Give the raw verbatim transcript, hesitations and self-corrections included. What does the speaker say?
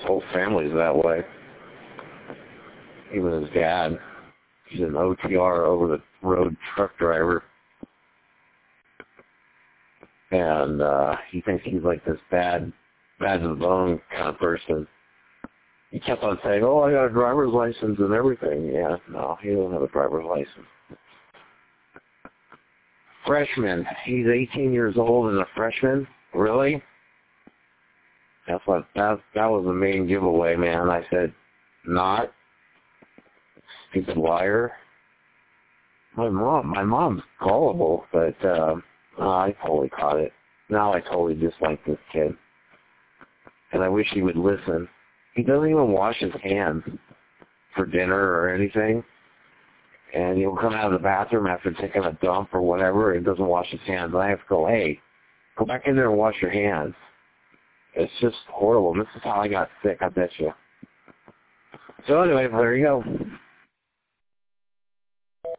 whole family's that way. Even his dad. He's an O T R, over-the-road truck driver. And uh, he thinks he's like this bad, bad to the bone kind of person. He kept on saying, oh, I got a driver's license and everything. Yeah, no, he doesn't have a driver's license. Freshman. He's eighteen years old and a freshman? Really? That's what, that, that was the main giveaway, man. I said, not. Stupid liar. My mom, my mom's gullible, but uh, oh, I totally caught it. Now I totally dislike this kid. And I wish he would listen. He doesn't even wash his hands for dinner or anything. And he'll come out of the bathroom after taking a dump or whatever and doesn't wash his hands. And I have to go, hey, go back in there and wash your hands. It's just horrible. This is how I got sick, I bet you. So anyway, there you go.